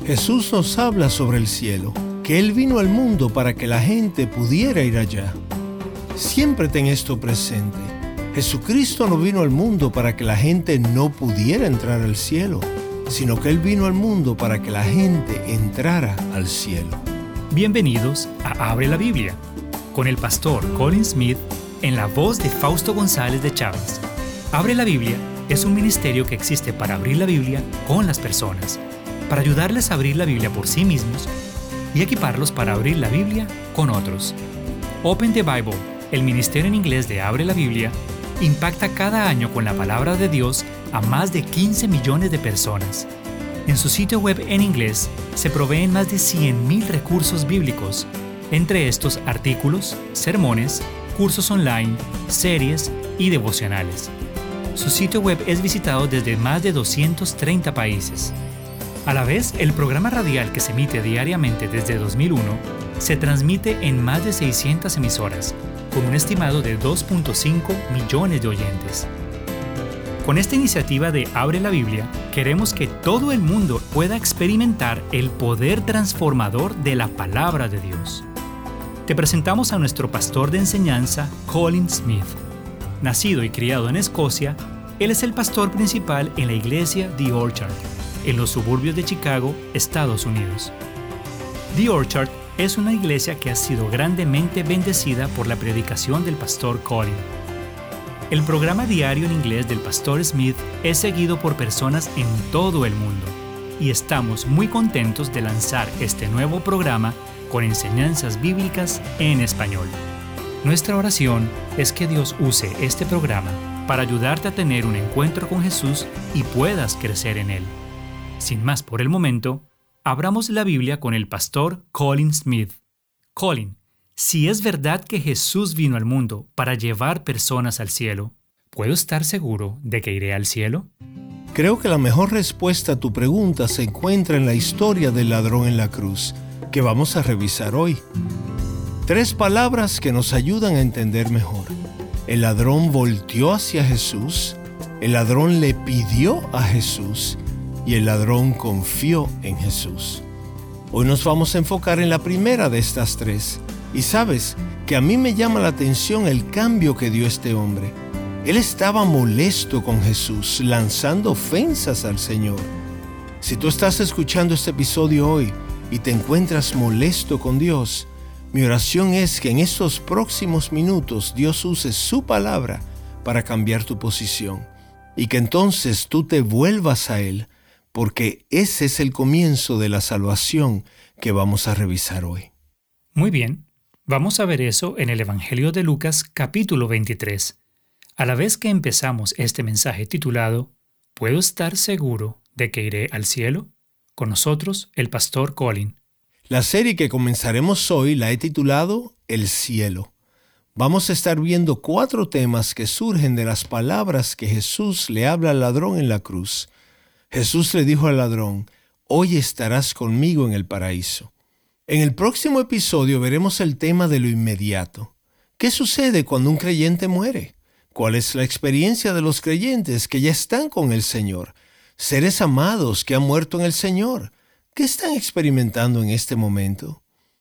Jesús nos habla sobre el cielo, que Él vino al mundo para que la gente pudiera ir allá. Siempre ten esto presente. Jesucristo no vino al mundo para que la gente no pudiera entrar al cielo, sino que Él vino al mundo para que la gente entrara al cielo. Bienvenidos a Abre la Biblia, con el pastor Colin Smith en la voz de Fausto González de Chávez. Abre la Biblia es un ministerio que existe para abrir la Biblia con las personas, para ayudarles a abrir la Biblia por sí mismos y equiparlos para abrir la Biblia con otros. Open the Bible, el ministerio en inglés de Abre la Biblia, impacta cada año con la palabra de Dios a más de 15 millones de personas. En su sitio web en inglés se proveen más de 100,000 recursos bíblicos, entre estos artículos, sermones, cursos online, series y devocionales. Su sitio web es visitado desde más de 230 países. A la vez, el programa radial que se emite diariamente desde 2001 se transmite en más de 600 emisoras, con un estimado de 2.5 millones de oyentes. Con esta iniciativa de Abre la Biblia, queremos que todo el mundo pueda experimentar el poder transformador de la palabra de Dios. Te presentamos a nuestro pastor de enseñanza, Colin Smith. Nacido y criado en Escocia, él es el pastor principal en la iglesia The Orchard, en los suburbios de Chicago, Estados Unidos. The Orchard es una iglesia que ha sido grandemente bendecida por la predicación del pastor Colin. El programa diario en inglés del pastor Smith es seguido por personas en todo el mundo y estamos muy contentos de lanzar este nuevo programa con enseñanzas bíblicas en español. Nuestra oración es que Dios use este programa para ayudarte a tener un encuentro con Jesús y puedas crecer en Él. Sin más por el momento, abramos la Biblia con el pastor Colin Smith. Colin, si es verdad que Jesús vino al mundo para llevar personas al cielo, ¿puedo estar seguro de que iré al cielo? Creo que la mejor respuesta a tu pregunta se encuentra en la historia del ladrón en la cruz, que vamos a revisar hoy. 3 palabras que nos ayudan a entender mejor. El ladrón volteó hacia Jesús, el ladrón le pidió a Jesús y el ladrón confió en Jesús. Hoy nos vamos a enfocar en la primera de estas 3. Y sabes que a mí me llama la atención el cambio que dio este hombre. Él estaba molesto con Jesús, lanzando ofensas al Señor. Si tú estás escuchando este episodio hoy y te encuentras molesto con Dios, mi oración es que en estos próximos minutos Dios use su palabra para cambiar tu posición y que entonces tú te vuelvas a Él, porque ese es el comienzo de la salvación que vamos a revisar hoy. Muy bien, vamos a ver eso en el Evangelio de Lucas capítulo 23. A la vez que empezamos este mensaje titulado ¿Puedo estar seguro de que iré al cielo? Con nosotros, el pastor Colin. La serie que comenzaremos hoy la he titulado El cielo. Vamos a estar viendo 4 temas que surgen de las palabras que Jesús le habla al ladrón en la cruz. Jesús le dijo al ladrón, hoy estarás conmigo en el paraíso. En el próximo episodio veremos el tema de lo inmediato. ¿Qué sucede cuando un creyente muere? ¿Cuál es la experiencia de los creyentes que ya están con el Señor? Seres amados que han muerto en el Señor. ¿Qué están experimentando en este momento?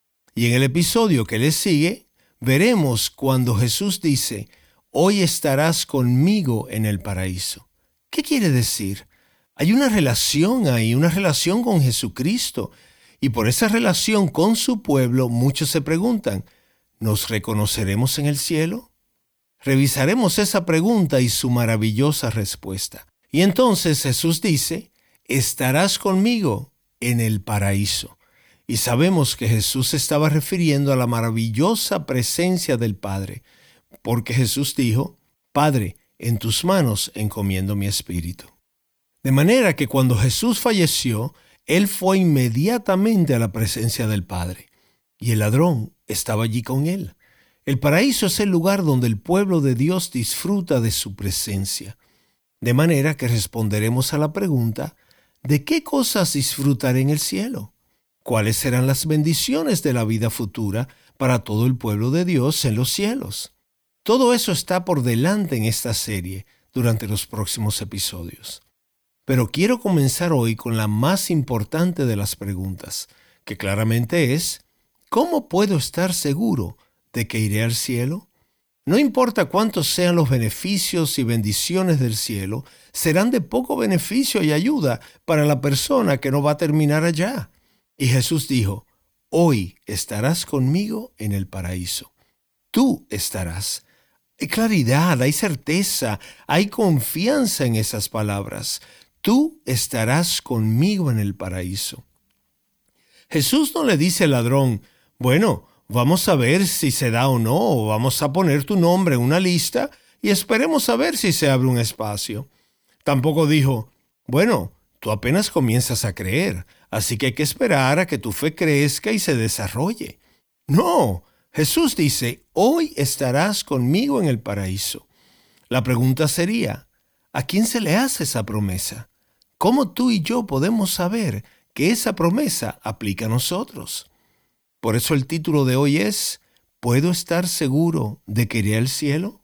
Y en el episodio que le sigue, veremos cuando Jesús dice, hoy estarás conmigo en el paraíso. ¿Qué quiere decir? Hay una relación ahí, una relación con Jesucristo. Y por esa relación con su pueblo, muchos se preguntan, ¿nos reconoceremos en el cielo? Revisaremos esa pregunta y su maravillosa respuesta. Y entonces Jesús dice, estarás conmigo en el paraíso. Y sabemos que Jesús se estaba refiriendo a la maravillosa presencia del Padre, porque Jesús dijo, Padre, en tus manos encomiendo mi espíritu. De manera que cuando Jesús falleció, Él fue inmediatamente a la presencia del Padre, y el ladrón estaba allí con Él. El paraíso es el lugar donde el pueblo de Dios disfruta de su presencia. De manera que responderemos a la pregunta, ¿de qué cosas disfrutaré en el cielo? ¿Cuáles serán las bendiciones de la vida futura para todo el pueblo de Dios en los cielos? Todo eso está por delante en esta serie durante los próximos episodios. Pero quiero comenzar hoy con la más importante de las preguntas, que claramente es, ¿cómo puedo estar seguro de que iré al cielo? No importa cuántos sean los beneficios y bendiciones del cielo, serán de poco beneficio y ayuda para la persona que no va a terminar allá. Y Jesús dijo, hoy estarás conmigo en el paraíso. Tú estarás. Hay claridad, hay certeza, hay confianza en esas palabras. Tú estarás conmigo en el paraíso. Jesús no le dice al ladrón, bueno, vamos a ver si se da o no, o vamos a poner tu nombre en una lista y esperemos a ver si se abre un espacio. Tampoco dijo, bueno, tú apenas comienzas a creer, así que hay que esperar a que tu fe crezca y se desarrolle. No, Jesús dice, hoy estarás conmigo en el paraíso. La pregunta sería, ¿a quién se le hace esa promesa? ¿Cómo tú y yo podemos saber que esa promesa aplica a nosotros? Por eso el título de hoy es, ¿puedo estar seguro de que iré al cielo?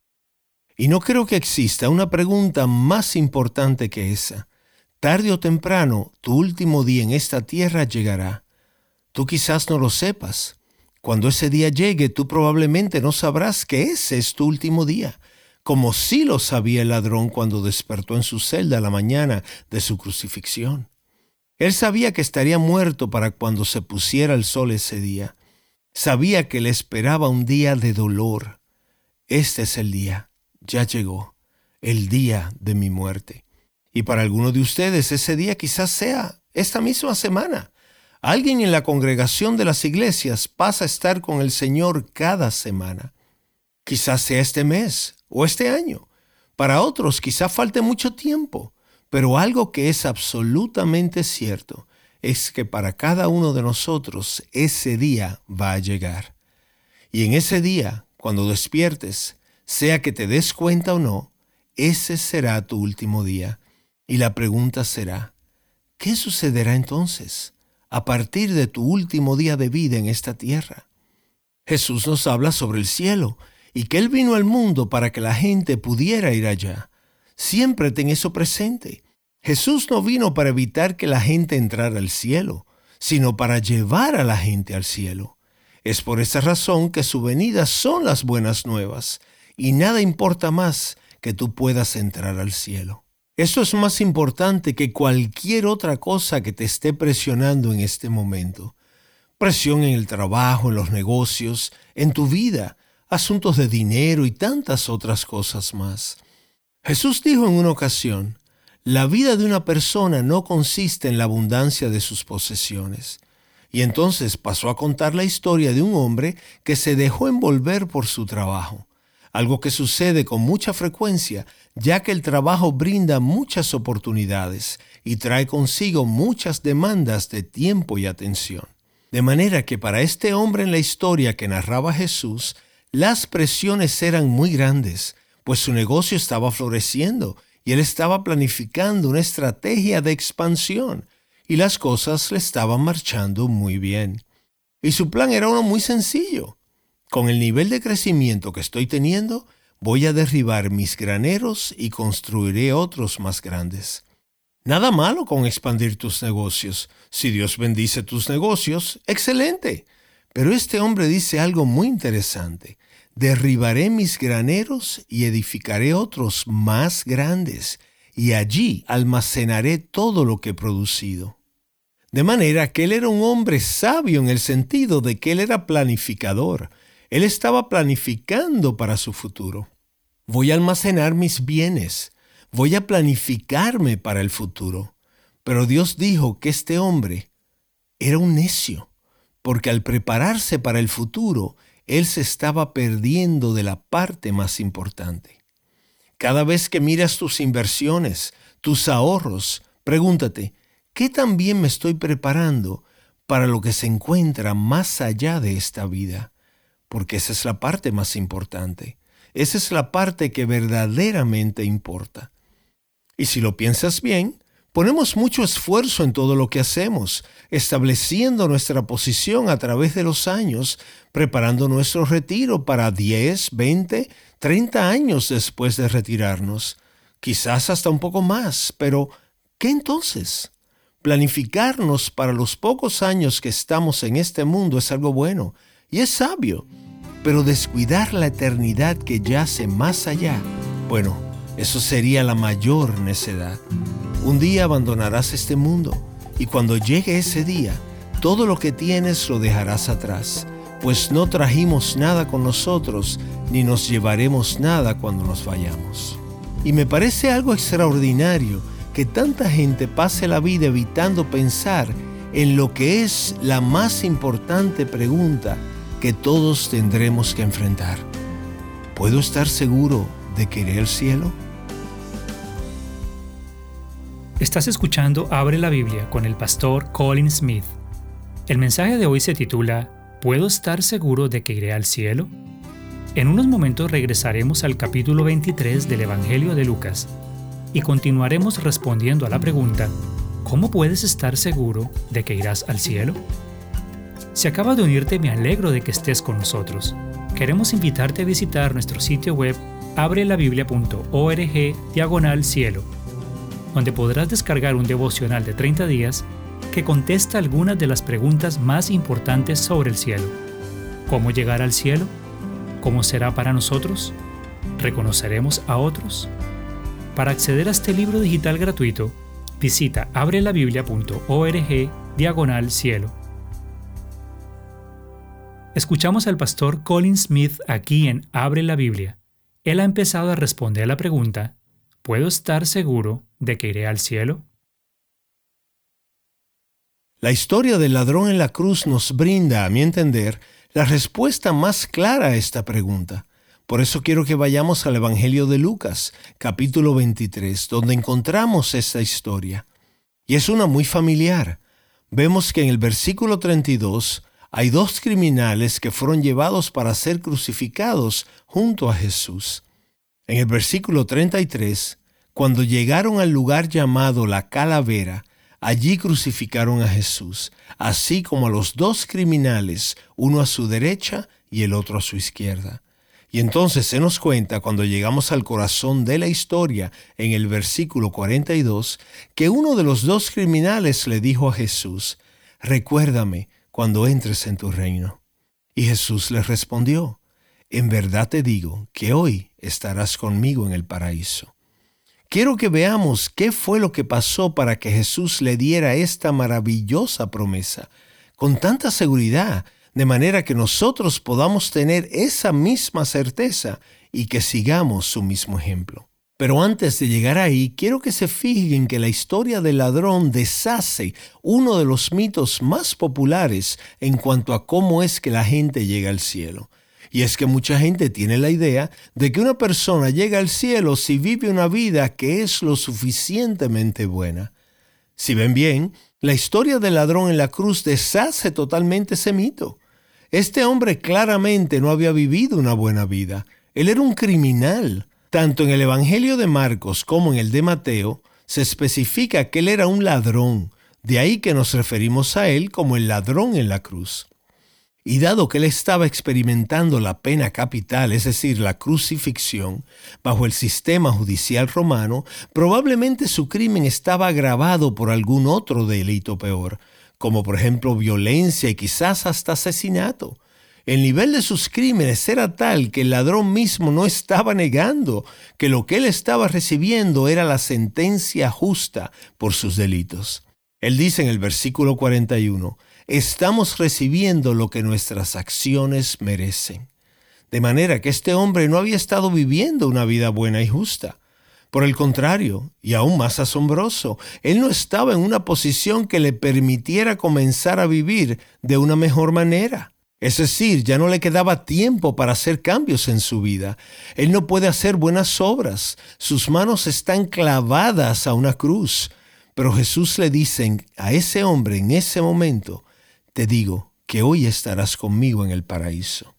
Y no creo que exista una pregunta más importante que esa. Tarde o temprano, tu último día en esta tierra llegará. Tú quizás no lo sepas. Cuando ese día llegue, tú probablemente no sabrás que ese es tu último día, como sí lo sabía el ladrón cuando despertó en su celda la mañana de su crucifixión. Él sabía que estaría muerto para cuando se pusiera el sol ese día. Sabía que le esperaba un día de dolor. Este es el día, ya llegó, el día de mi muerte. Y para algunos de ustedes ese día quizás sea esta misma semana. Alguien en la congregación de las iglesias pasa a estar con el Señor cada semana. Quizás sea este mes o este año. Para otros quizás falte mucho tiempo. Pero algo que es absolutamente cierto es que para cada uno de nosotros ese día va a llegar. Y en ese día, cuando despiertes, sea que te des cuenta o no, ese será tu último día. Y la pregunta será, ¿qué sucederá entonces a partir de tu último día de vida en esta tierra? Jesús nos habla sobre el cielo y que Él vino al mundo para que la gente pudiera ir allá. Siempre ten eso presente. Jesús no vino para evitar que la gente entrara al cielo, sino para llevar a la gente al cielo. Es por esa razón que su venida son las buenas nuevas, y nada importa más que tú puedas entrar al cielo. Eso es más importante que cualquier otra cosa que te esté presionando en este momento. Presión en el trabajo, en los negocios, en tu vida, asuntos de dinero y tantas otras cosas más. Jesús dijo en una ocasión, la vida de una persona no consiste en la abundancia de sus posesiones. Y entonces pasó a contar la historia de un hombre que se dejó envolver por su trabajo, algo que sucede con mucha frecuencia, ya que el trabajo brinda muchas oportunidades y trae consigo muchas demandas de tiempo y atención. De manera que para este hombre en la historia que narraba Jesús, las presiones eran muy grandes, pues su negocio estaba floreciendo y él estaba planificando una estrategia de expansión y las cosas le estaban marchando muy bien. Y su plan era uno muy sencillo. Con el nivel de crecimiento que estoy teniendo, voy a derribar mis graneros y construiré otros más grandes. Nada malo con expandir tus negocios. Si Dios bendice tus negocios, excelente. Pero este hombre dice algo muy interesante. Derribaré mis graneros y edificaré otros más grandes, y allí almacenaré todo lo que he producido. De manera que él era un hombre sabio en el sentido de que él era planificador. Él estaba planificando para su futuro. Voy a almacenar mis bienes. Voy a planificarme para el futuro. Pero Dios dijo que este hombre era un necio, porque al prepararse para el futuro, él se estaba perdiendo de la parte más importante. Cada vez que miras tus inversiones, tus ahorros, pregúntate, ¿qué tan bien me estoy preparando para lo que se encuentra más allá de esta vida? Porque esa es la parte más importante. Esa es la parte que verdaderamente importa. Y si lo piensas bien, ponemos mucho esfuerzo en todo lo que hacemos, estableciendo nuestra posición a través de los años, preparando nuestro retiro para 10, 20, 30 años después de retirarnos. Quizás hasta un poco más, pero ¿Qué entonces? Planificarnos para los pocos años que estamos en este mundo es algo bueno y es sabio, pero descuidar la eternidad que yace más allá, bueno, eso sería la mayor necedad. Un día abandonarás este mundo y cuando llegue ese día, todo lo que tienes lo dejarás atrás, pues no trajimos nada con nosotros ni nos llevaremos nada cuando nos vayamos. Y me parece algo extraordinario que tanta gente pase la vida evitando pensar en lo que es la más importante pregunta que todos tendremos que enfrentar. ¿Puedo estar seguro de que iré al cielo? Estás escuchando Abre la Biblia con el pastor Colin Smith. El mensaje de hoy se titula ¿Puedo estar seguro de que iré al cielo? En unos momentos regresaremos al capítulo 23 del Evangelio de Lucas y continuaremos respondiendo a la pregunta ¿cómo puedes estar seguro de que irás al cielo? Si acabas de unirte, me alegro de que estés con nosotros. Queremos invitarte a visitar nuestro sitio web abrelabiblia.org/cielo, donde podrás descargar un devocional de 30 días que contesta algunas de las preguntas más importantes sobre el cielo. ¿Cómo llegar al cielo? ¿Cómo será para nosotros? ¿Reconoceremos a otros? Para acceder a este libro digital gratuito, visita abrelabiblia.org/cielo. Escuchamos al pastor Colin Smith aquí en Abre la Biblia. Él ha empezado a responder a la pregunta, ¿puedo estar seguro de que iré al cielo? La historia del ladrón en la cruz nos brinda, a mi entender, la respuesta más clara a esta pregunta. Por eso quiero que vayamos al Evangelio de Lucas, capítulo 23, donde encontramos esta historia. Y es una muy familiar. Vemos que en el versículo 32 hay dos criminales que fueron llevados para ser crucificados junto a Jesús. En el versículo 33, cuando llegaron al lugar llamado la Calavera, allí crucificaron a Jesús, así como a los dos criminales, uno a su derecha y el otro a su izquierda. Y entonces se nos cuenta, cuando llegamos al corazón de la historia, en el versículo 42, que uno de los dos criminales le dijo a Jesús, «Recuérdame cuando entres en tu reino». Y Jesús le respondió, «En verdad te digo que hoy estarás conmigo en el paraíso». Quiero que veamos qué fue lo que pasó para que Jesús le diera esta maravillosa promesa, con tanta seguridad, de manera que nosotros podamos tener esa misma certeza y que sigamos su mismo ejemplo. Pero antes de llegar ahí, quiero que se fijen que la historia del ladrón deshace uno de los mitos más populares en cuanto a cómo es que la gente llega al cielo. Y es que mucha gente tiene la idea de que una persona llega al cielo si vive una vida que es lo suficientemente buena. Si ven bien, la historia del ladrón en la cruz deshace totalmente ese mito. Este hombre claramente no había vivido una buena vida. Él era un criminal. Tanto en el Evangelio de Marcos como en el de Mateo se especifica que él era un ladrón. De ahí que nos referimos a él como el ladrón en la cruz. Y dado que él estaba experimentando la pena capital, es decir, la crucifixión, bajo el sistema judicial romano, probablemente su crimen estaba agravado por algún otro delito peor, como por ejemplo violencia y quizás hasta asesinato. El nivel de sus crímenes era tal que el ladrón mismo no estaba negando que lo que él estaba recibiendo era la sentencia justa por sus delitos. Él dice en el versículo 41, «Estamos recibiendo lo que nuestras acciones merecen». De manera que este hombre no había estado viviendo una vida buena y justa. Por el contrario, y aún más asombroso, él no estaba en una posición que le permitiera comenzar a vivir de una mejor manera. Es decir, ya no le quedaba tiempo para hacer cambios en su vida. Él no puede hacer buenas obras. Sus manos están clavadas a una cruz. Pero Jesús le dice a ese hombre en ese momento, «Te digo que hoy estarás conmigo en el paraíso».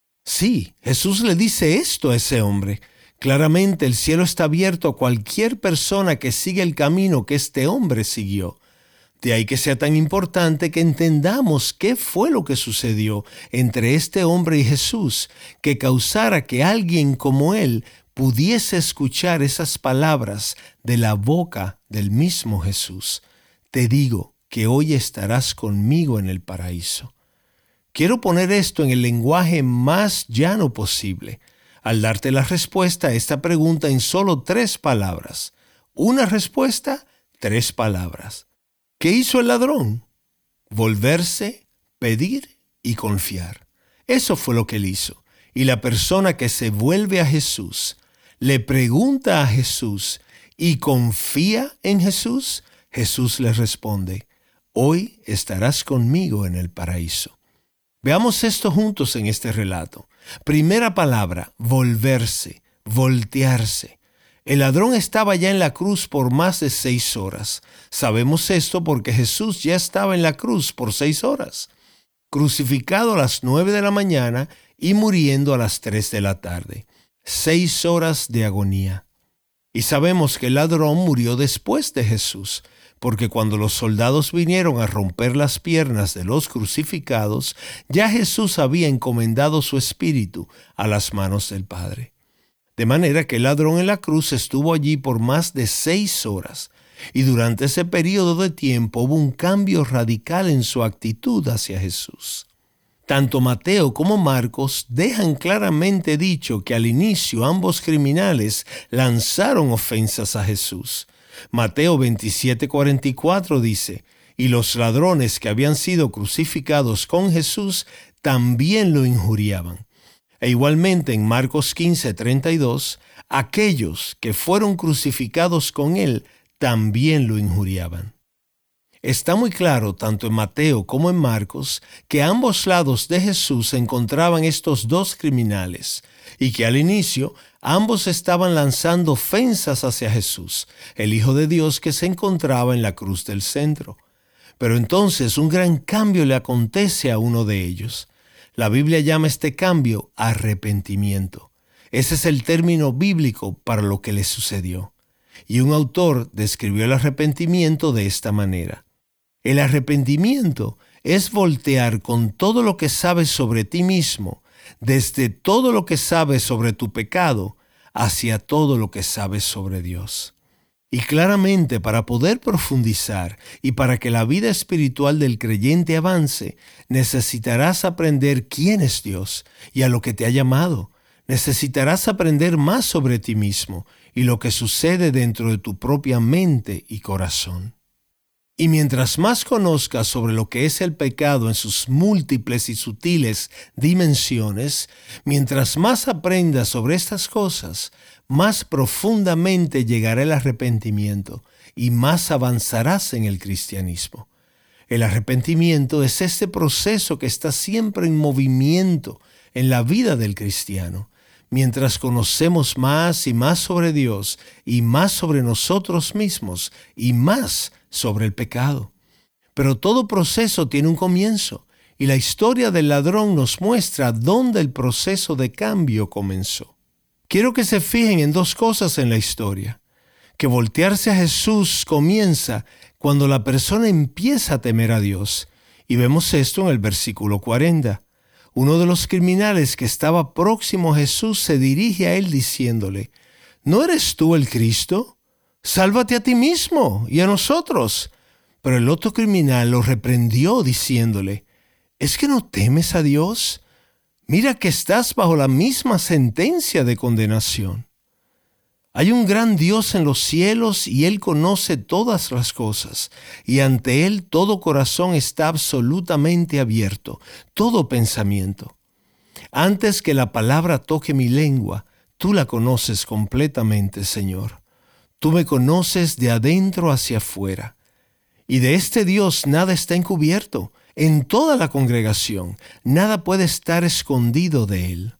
Sí, Jesús le dice esto a ese hombre. Claramente el cielo está abierto a cualquier persona que siga el camino que este hombre siguió. De ahí que sea tan importante que entendamos qué fue lo que sucedió entre este hombre y Jesús, que causara que alguien como él pudiese escuchar esas palabras de la boca del mismo Jesús: te digo que hoy estarás conmigo en el paraíso. Quiero poner esto en el lenguaje más llano posible, al darte la respuesta a esta pregunta en solo 3 palabras. Una respuesta, 3 palabras. ¿Qué hizo el ladrón? Volverse, pedir y confiar. Eso fue lo que él hizo. Y la persona que se vuelve a Jesús, le pregunta a Jesús y confía en Jesús, Jesús le responde: hoy estarás conmigo en el paraíso. Veamos esto juntos en este relato. Primera palabra: volverse, voltearse. El ladrón estaba ya en la cruz por más de 6 horas. Sabemos esto porque Jesús ya estaba en la cruz por 6 horas, crucificado a las 9 de la mañana y muriendo a las 3 de la tarde. 6 horas de agonía. Y sabemos que el ladrón murió después de Jesús, porque cuando los soldados vinieron a romper las piernas de los crucificados, ya Jesús había encomendado su espíritu a las manos del Padre. De manera que el ladrón en la cruz estuvo allí por más de 6 horas, y durante ese periodo de tiempo hubo un cambio radical en su actitud hacia Jesús. Tanto Mateo como Marcos dejan claramente dicho que al inicio ambos criminales lanzaron ofensas a Jesús. Mateo 27:44 dice: y los ladrones que habían sido crucificados con Jesús también lo injuriaban. E igualmente en Marcos 15:32, aquellos que fueron crucificados con él también lo injuriaban. Está muy claro, tanto en Mateo como en Marcos, que a ambos lados de Jesús se encontraban estos 2 criminales, y que al inicio ambos estaban lanzando ofensas hacia Jesús, el Hijo de Dios que se encontraba en la cruz del centro. Pero entonces un gran cambio le acontece a uno de ellos. La Biblia llama este cambio arrepentimiento. Ese es el término bíblico para lo que le sucedió. Y un autor describió el arrepentimiento de esta manera: el arrepentimiento es voltear con todo lo que sabes sobre ti mismo, desde todo lo que sabes sobre tu pecado, hacia todo lo que sabes sobre Dios. Y claramente, para poder profundizar y para que la vida espiritual del creyente avance, necesitarás aprender quién es Dios y a lo que te ha llamado. Necesitarás aprender más sobre ti mismo y lo que sucede dentro de tu propia mente y corazón. Y mientras más conozcas sobre lo que es el pecado en sus múltiples y sutiles dimensiones, mientras más aprendas sobre estas cosas, más profundamente llegará el arrepentimiento y más avanzarás en el cristianismo. El arrepentimiento es este proceso que está siempre en movimiento en la vida del cristiano. Mientras conocemos más y más sobre Dios y más sobre nosotros mismos y más sobre el pecado. Pero todo proceso tiene un comienzo, y la historia del ladrón nos muestra dónde el proceso de cambio comenzó. Quiero que se fijen en 2 cosas en la historia: que voltearse a Jesús comienza cuando la persona empieza a temer a Dios, y vemos esto en el versículo 40. Uno de los criminales que estaba próximo a Jesús se dirige a él diciéndole: ¿no eres tú el Cristo? Sálvate a ti mismo y a nosotros. Pero el otro criminal lo reprendió diciéndole: ¿es que no temes a Dios? Mira que estás bajo la misma sentencia de condenación. Hay un gran Dios en los cielos y Él conoce todas las cosas, y ante Él todo corazón está absolutamente abierto, todo pensamiento. Antes que la palabra toque mi lengua, tú la conoces completamente, Señor. Tú me conoces de adentro hacia afuera. Y de este Dios nada está encubierto. En toda la congregación, nada puede estar escondido de Él.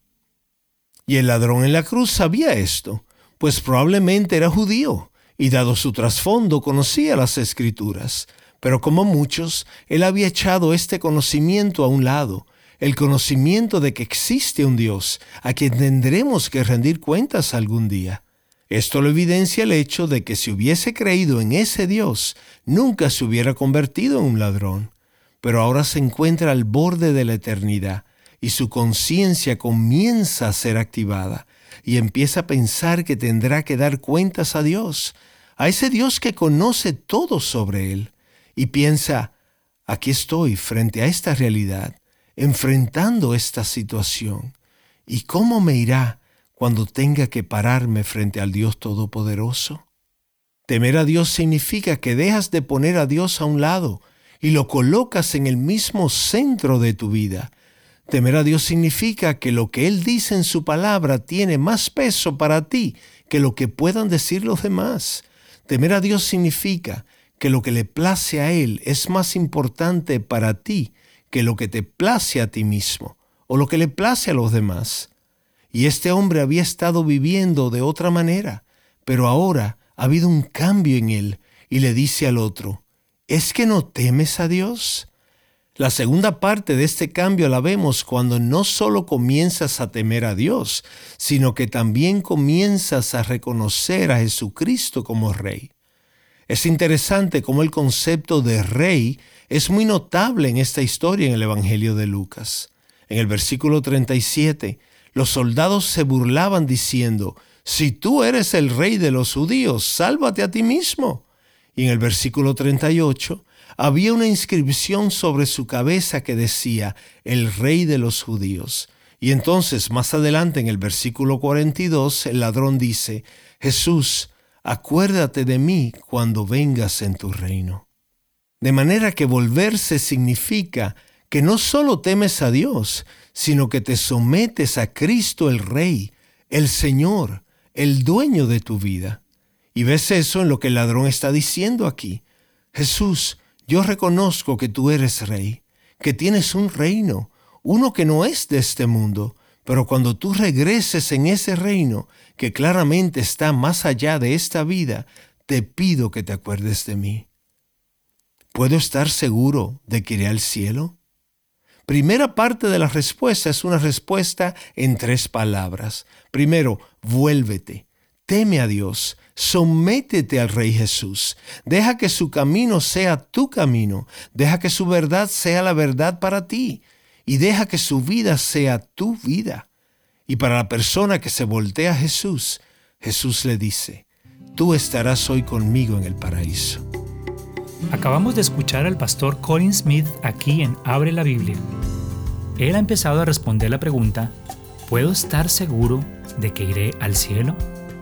Y el ladrón en la cruz sabía esto, pues probablemente era judío, y dado su trasfondo conocía las Escrituras. Pero como muchos, él había echado este conocimiento a un lado, el conocimiento de que existe un Dios, a quien tendremos que rendir cuentas algún día. Esto lo evidencia el hecho de que si hubiese creído en ese Dios, nunca se hubiera convertido en un ladrón. Pero ahora se encuentra al borde de la eternidad y su conciencia comienza a ser activada. y empieza a pensar que tendrá que dar cuentas a Dios, a ese Dios que conoce todo sobre él, y piensa, aquí estoy frente a esta realidad, enfrentando esta situación, ¿y cómo me irá cuando tenga que pararme frente al Dios Todopoderoso? Temer a Dios significa que dejas de poner a Dios a un lado y lo colocas en el mismo centro de tu vida. Temer a Dios significa que lo que Él dice en su palabra tiene más peso para ti que lo que puedan decir los demás. Temer a Dios significa que lo que le place a Él es más importante para ti que lo que te place a ti mismo o lo que le place a los demás. Y este hombre había estado viviendo de otra manera, pero ahora ha habido un cambio en él y le dice al otro, ¿es que no temes a Dios? La segunda parte de este cambio la vemos cuando no solo comienzas a temer a Dios, sino que también comienzas a reconocer a Jesucristo como Rey. Es interesante cómo el concepto de Rey es muy notable en esta historia en el Evangelio de Lucas. En el versículo 37, los soldados se burlaban diciendo, si tú eres el Rey de los judíos, sálvate a ti mismo. Y en el versículo 38, había una inscripción sobre su cabeza que decía, el Rey de los judíos. Y entonces, más adelante en el versículo 42, el ladrón dice, Jesús, acuérdate de mí cuando vengas en tu reino. De manera que volverse significa que no solo temes a Dios, sino que te sometes a Cristo el Rey, el Señor, el dueño de tu vida. Y ves eso en lo que el ladrón está diciendo aquí. Jesús, yo reconozco que tú eres Rey, que tienes un reino, uno que no es de este mundo, pero cuando tú regreses en ese reino, que claramente está más allá de esta vida, te pido que te acuerdes de mí. ¿Puedo estar seguro de que iré al cielo? Primera parte de la respuesta es una respuesta en 3 palabras. Primero, vuélvete, teme a Dios, sométete al Rey Jesús, deja que su camino sea tu camino, deja que su verdad sea la verdad para ti y deja que su vida sea tu vida. Y para la persona que se voltea a Jesús, Jesús le dice, tú estarás hoy conmigo en el paraíso. Acabamos de escuchar al pastor Colin Smith aquí en Abre la Biblia. Él ha empezado a responder la pregunta, ¿puedo estar seguro de que iré al cielo?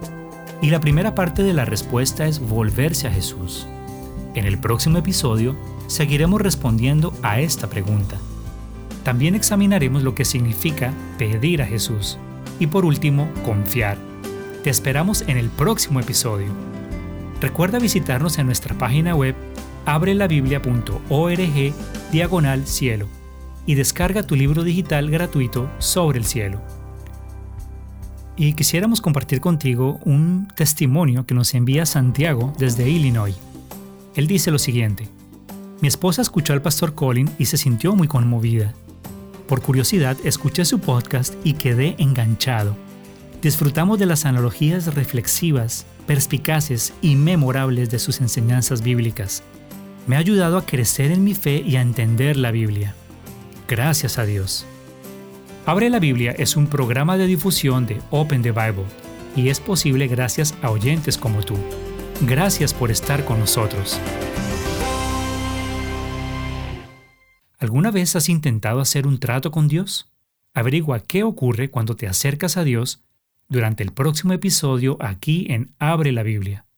Y la primera parte de la respuesta es volverse a Jesús. En el próximo episodio seguiremos respondiendo a esta pregunta. También examinaremos lo que significa pedir a Jesús. Y por último, confiar. Te esperamos en el próximo episodio. Recuerda visitarnos en nuestra página web abrelabiblia.org/cielo y descarga tu libro digital gratuito sobre el cielo. Y quisiéramos compartir contigo un testimonio que nos envía Santiago desde Illinois. Él dice lo siguiente: mi esposa escuchó al pastor Colin y se sintió muy conmovida. Por curiosidad, escuché su podcast y quedé enganchado. Disfrutamos de las analogías reflexivas, perspicaces y memorables de sus enseñanzas bíblicas. Me ha ayudado a crecer en mi fe y a entender la Biblia. Gracias a Dios. Abre la Biblia es un programa de difusión de Open the Bible y es posible gracias a oyentes como tú. Gracias por estar con nosotros. ¿Alguna vez has intentado hacer un trato con Dios? Averigua qué ocurre cuando te acercas a Dios durante el próximo episodio aquí en Abre la Biblia.